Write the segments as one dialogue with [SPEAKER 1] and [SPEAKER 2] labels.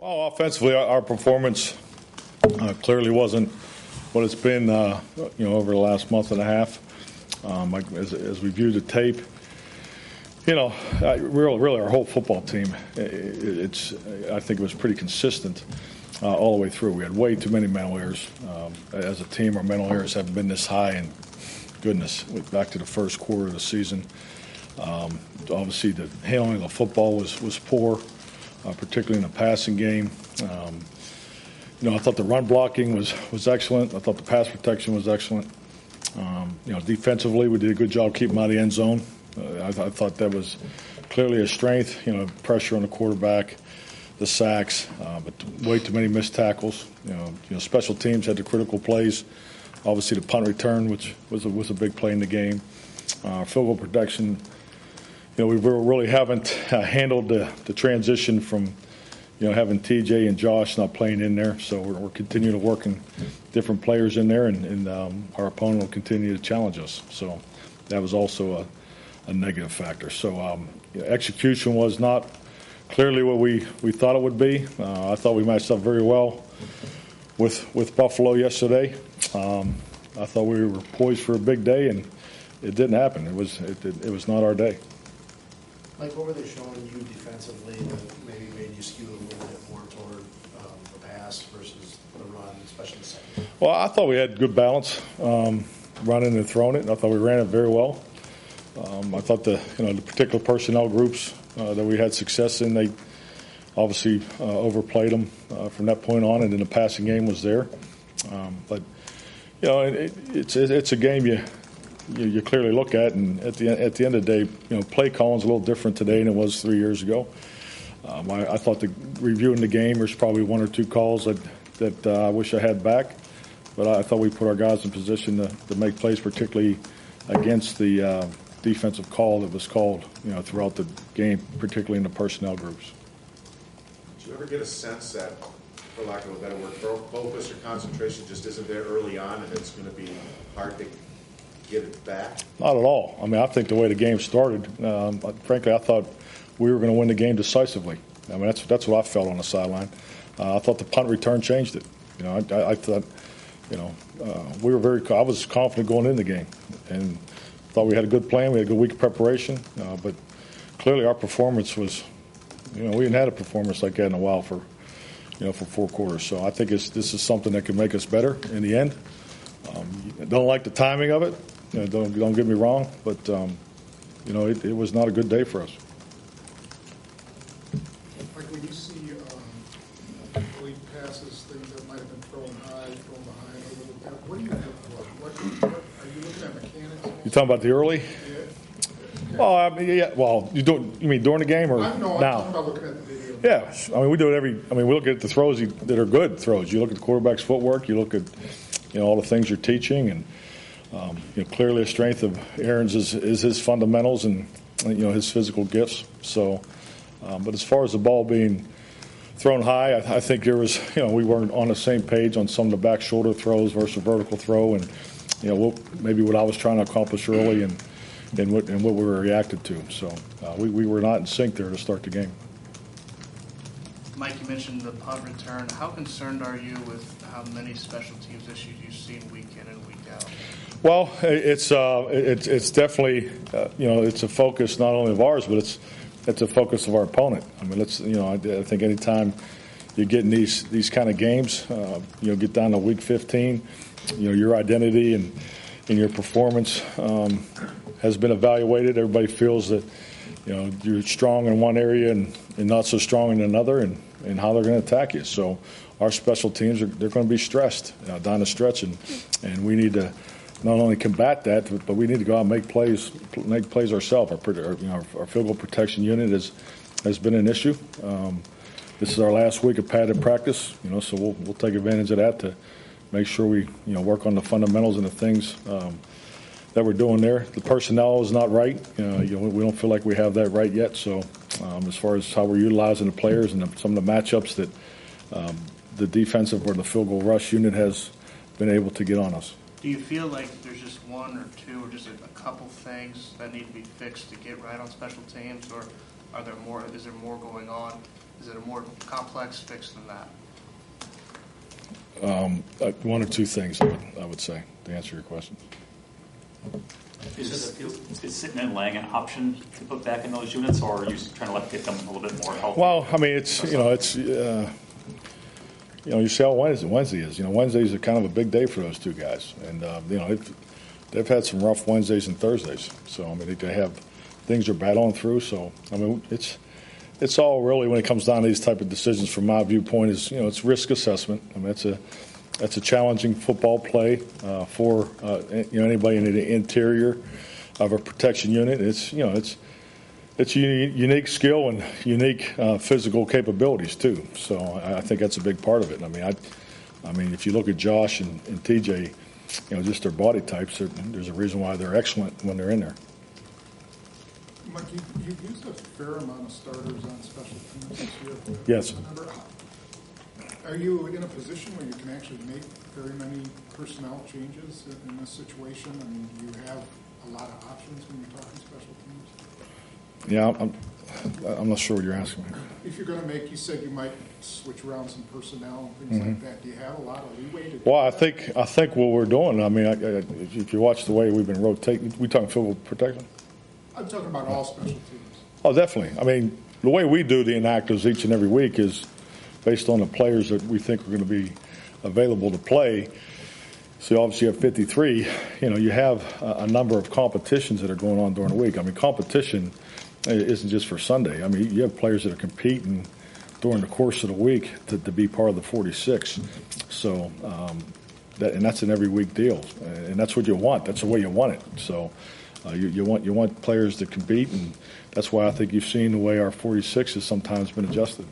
[SPEAKER 1] Well, offensively, our performance clearly wasn't what it's been, over the last month and a half. As we view the tape, really our whole football team, I think it was pretty consistent all the way through. We had way too many mental errors. As a team, our mental errors haven't been this high in, goodness, back to the first quarter of the season. Obviously, the handling of the football was poor. Particularly in the passing game. I thought the run blocking was excellent. I thought the pass protection was excellent. Defensively, we did a good job keeping them out of the end zone. I thought that was clearly a strength. Pressure on the quarterback, the sacks, but way too many missed tackles. Special teams had the critical plays. Obviously, the punt return, which was a big play in the game. Field goal protection. We really haven't handled the transition from, having TJ and Josh not playing in there. So we're continuing to work in different players in there, and our opponent will continue to challenge us. So that was also a negative factor. So execution was not clearly what we thought it would be. I thought we matched up very well with Buffalo yesterday. I thought we were poised for a big day, and it didn't happen. It was not our day.
[SPEAKER 2] Mike, what were they showing you defensively that maybe made you skew a little bit more toward the pass versus the run, especially the second?
[SPEAKER 1] Well, I thought we had good balance, running and throwing it. I thought we ran it very well. I thought the particular personnel groups that we had success in, they obviously overplayed them from that point on, and then the passing game was there. But it's a game you clearly look at, and at the end of the day, play calling is a little different today than it was 3 years ago. I thought reviewing the game, there's probably one or two calls that I wish I had back, but I thought we put our guys in position to make plays, particularly against the defensive call that was called throughout the game, particularly in the personnel groups.
[SPEAKER 3] Did you ever get a sense that, for lack of a better word, focus or concentration just isn't there early on, and it's going to be hard to get it back?
[SPEAKER 1] Not at all. I think the way the game started, frankly, I thought we were going to win the game decisively. That's what I felt on the sideline. I thought the punt return changed it. I thought, I was confident going into the game, and thought we had a good plan. We had a good week of preparation, but clearly our performance was, we hadn't had a performance like that in a while for 4 quarters. So I think this is something that can make us better in the end. Don't like the timing of it. Don't get me wrong, but it was not a good day for us.
[SPEAKER 4] Like when you see complete passes, things that might have been thrown high, thrown behind, overlooked at, what do you look for? What are you looking at mechanics?
[SPEAKER 1] You talking about the early?
[SPEAKER 4] Yeah.
[SPEAKER 1] Well, Well, you mean during the game or now?
[SPEAKER 4] I'm talking about looking at the video.
[SPEAKER 1] Yeah, we do it we look at the throws that are good throws. You look at the quarterback's footwork. You look at all the things you're teaching, and clearly a strength of Aaron's is his fundamentals and his physical gifts. So, but as far as the ball being thrown high, I think there was we weren't on the same page on some of the back shoulder throws versus vertical throw, and maybe what I was trying to accomplish early and what we were reacted to. So we were not in sync there to start the game.
[SPEAKER 5] Mike, you mentioned the punt return. How concerned are you with how many special teams issues you've seen week in and week out?
[SPEAKER 1] Well, it's definitely it's a focus not only of ours, but it's a focus of our opponent. I think anytime you get in these kind of games, get down to week 15, your identity and your performance has been evaluated. Everybody feels that you're strong in one area and not so strong in another, and how they're going to attack you. So our special teams they're going to be stressed down the stretch, and we need to not only combat that, but we need to go out and make plays ourselves. Our field goal protection unit has been an issue. This is our last week of padded practice, so we'll take advantage of that to make sure we work on the fundamentals and the things that we're doing there. The personnel is not right. We don't feel like we have that right yet. So as far as how we're utilizing the players and some of the matchups that the defensive or the field goal rush unit has been able to get on us.
[SPEAKER 5] Do you feel like there's just one or two or just a couple things that need to be fixed to get right on special teams, or is there more going on Is it a more complex fix than that?
[SPEAKER 1] One or two things, I would say, to answer your question.
[SPEAKER 6] Is sitting and laying an option to put back in those units, or are you trying to get them a little bit more healthy?
[SPEAKER 1] Well, I mean, you see how Wednesday is. Wednesdays are kind of a big day for those two guys, and they've had some rough Wednesdays and Thursdays. So I mean, they have things they're battling through. So I mean, it's all really, when it comes down to these type of decisions, from my viewpoint, is it's risk assessment. I mean, that's a challenging football play for anybody in the interior of a protection unit. It's a unique skill and unique physical capabilities too. So I think that's a big part of it. I mean, if you look at Josh and TJ, just their body types, there's a reason why they're excellent when they're in there.
[SPEAKER 4] Mike, you've used a fair amount of starters on special teams this year.
[SPEAKER 1] Yes.
[SPEAKER 4] Are you in a position where you can actually make very many personnel changes in this situation? I mean, do you have a lot of options when you're talking special teams?
[SPEAKER 1] Yeah, I'm not sure what you're asking me.
[SPEAKER 4] If you're going to make, you said you might switch around some personnel and things like that. Do you have a lot of leeway to do
[SPEAKER 1] Well,
[SPEAKER 4] that?
[SPEAKER 1] I think what we're doing, I mean, if you watch the way we've been rotating, we talking field goal protection?
[SPEAKER 4] I'm talking about all special teams.
[SPEAKER 1] Oh, definitely. I mean, the way we do the inactives each and every week is based on the players that we think are going to be available to play. So obviously you have 53. You have a number of competitions that are going on during the week. I mean, competition isn't just for Sunday. I mean, you have players that are competing during the course of the week to be part of the 46. So that's an every week deal, and that's what you want. That's the way you want it. So you want players to compete, and that's why I think you've seen the way our 46 has sometimes been adjusted.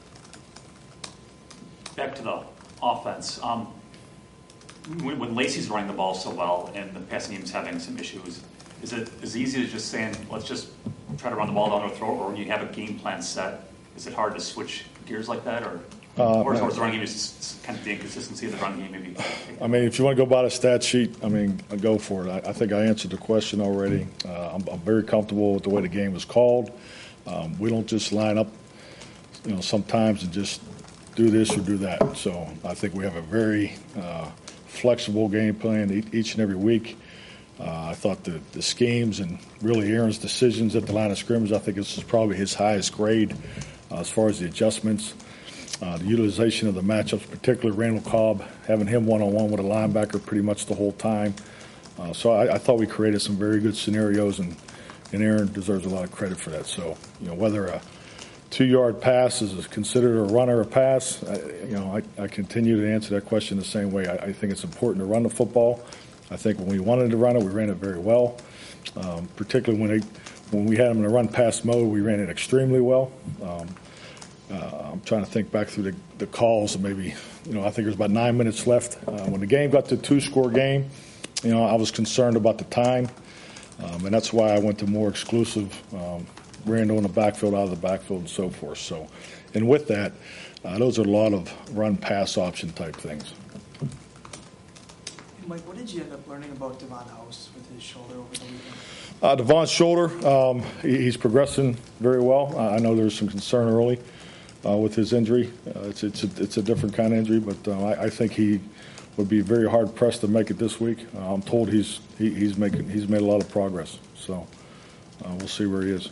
[SPEAKER 6] Back to the offense. When Lacey's running the ball so well and the passing game's having some issues, is it as easy as just saying, let's just try to run the ball down our throat, or when you have a game plan set, is it hard to switch gears like that, or is the running game just kind of the inconsistency of the run game maybe?
[SPEAKER 1] I mean, if you want to go by the stat sheet, I mean, go for it. I think I answered the question already. I'm very comfortable with the way the game was called. We don't just line up, sometimes and just do this or do that. So I think we have a very flexible game plan each and every week. I thought the schemes and really Aaron's decisions at the line of scrimmage, I think this is probably his highest grade as far as the adjustments. The utilization of the matchups, particularly Randall Cobb, having him one-on-one with a linebacker pretty much the whole time. So I thought we created some very good scenarios, and Aaron deserves a lot of credit for that. So, whether a 2-yard pass is considered a run or a pass, I continue to answer that question the same way. I think it's important to run the football. I think when we wanted to run it, we ran it very well. Particularly when we had them in a run-pass mode, we ran it extremely well. I'm trying to think back through the calls, and maybe, I think there's about 9 minutes left. When the game got to a 2-score game, I was concerned about the time, and that's why I went to more exclusive Randall in the backfield, out of the backfield, and so forth. So, and with that, those are a lot of run-pass option type things.
[SPEAKER 7] Mike, what did you end up learning about Devon House with his shoulder over the weekend?
[SPEAKER 1] Devon's shoulder, he's progressing very well. I know there was some concern early with his injury. It's a different kind of injury, but I think he would be very hard pressed to make it this week. I'm told he's made a lot of progress. So we'll see where he is.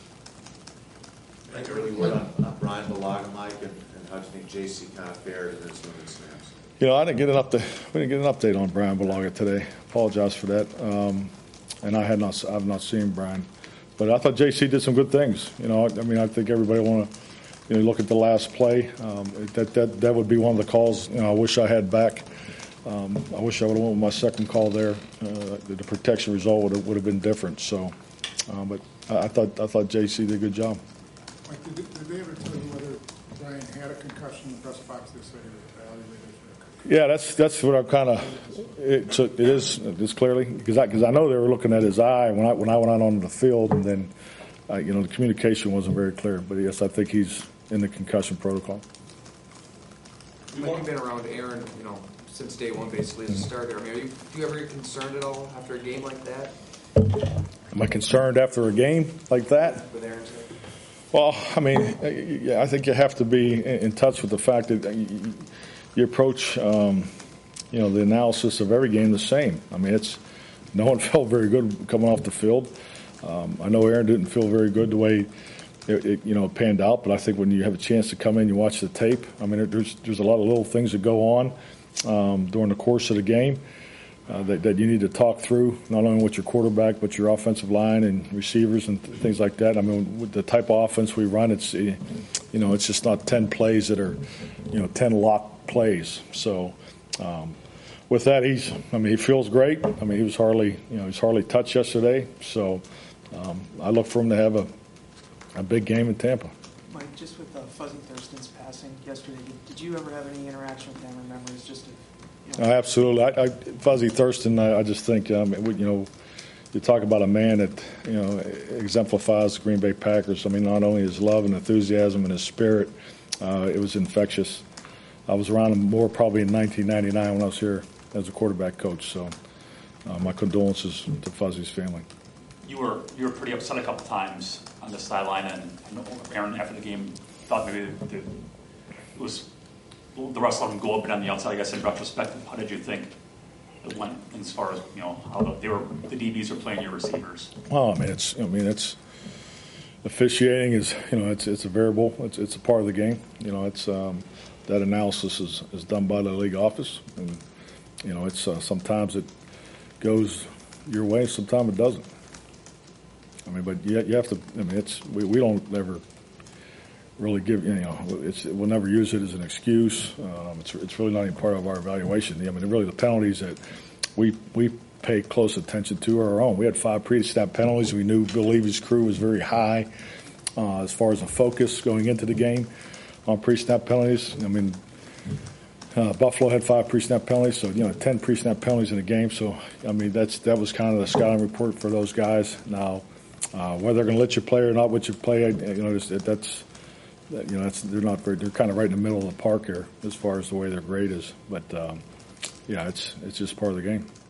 [SPEAKER 3] Like early word on Brian Bulaga, Mike, and how do you think JC kind of fared in his limited snaps?
[SPEAKER 1] I didn't get an update. We didn't get an update on Brian Bulaga today. Apologize for that. And I've not seen Brian, but I thought JC did some good things. I think everybody want to look at the last play. That would be one of the calls. I wish I had back. I wish I would have went with my second call there. The protection result would have been different. So, but I thought JC did a good job.
[SPEAKER 4] Mike, did they ever tell you whether Brian had a concussion in the press box? They said he was evaluated for a concussion.
[SPEAKER 1] Yeah, that's what I'm kind of. It is clearly because I know they were looking at his eye when I went out onto the field, and then the communication wasn't very clear. But yes, I think he's in the concussion protocol.
[SPEAKER 8] Mike, you've been around Aaron, since day one, basically as a starter. I mean, do you ever get concerned at all after a game like that?
[SPEAKER 1] Am I concerned after a game like that?
[SPEAKER 8] With Aaron's head?
[SPEAKER 1] Well, I mean, yeah, I think you have to be in touch with the fact that you approach, the analysis of every game the same. I mean, no one felt very good coming off the field. I know Aaron didn't feel very good the way it panned out, but I think when you have a chance to come in, you watch the tape. I mean, there's a lot of little things that go on during the course of the game that you need to talk through, not only with your quarterback but your offensive line and receivers and things like that. I mean, with the type of offense we run, it's just not 10 plays that are 10 lock plays. So with that, he feels great. I mean, he was hardly touched yesterday. So I look for him to have a big game in Tampa.
[SPEAKER 7] Mike, just with Fuzzy Thurston's passing yesterday, did you ever have any interaction with him or memories?
[SPEAKER 1] Absolutely. Fuzzy Thurston, I just think, you talk about a man that, exemplifies the Green Bay Packers. I mean, not only his love and enthusiasm and his spirit, it was infectious. I was around him more probably in 1999 when I was here as a quarterback coach. So my condolences to Fuzzy's family.
[SPEAKER 6] You were pretty upset a couple times on the sideline, and Aaron after the game thought maybe it was the rest of them go up and on the outside. I guess in retrospect, how did you think it went as far as how the DBs are playing your receivers?
[SPEAKER 1] Well, it's officiating is it's a variable. It's a part of the game. That analysis is done by the league office, and it's sometimes it goes your way, sometimes it doesn't. I mean, but you have to. I mean, we don't ever really give. We'll never use it as an excuse. It's really not even part of our evaluation. I mean, really the penalties that we pay close attention to are our own. We had 5 pre-snap penalties. We knew Bill Levy's crew was very high as far as the focus going into the game on pre-snap penalties. I mean, Buffalo had 5 pre-snap penalties, so 10 pre-snap penalties in a game. So I mean, that was kind of the scouting report for those guys. Now, whether they're going to let you play or not, let you play, they're not very. They're kind of right in the middle of the park here as far as the way their grade is. But it's just part of the game.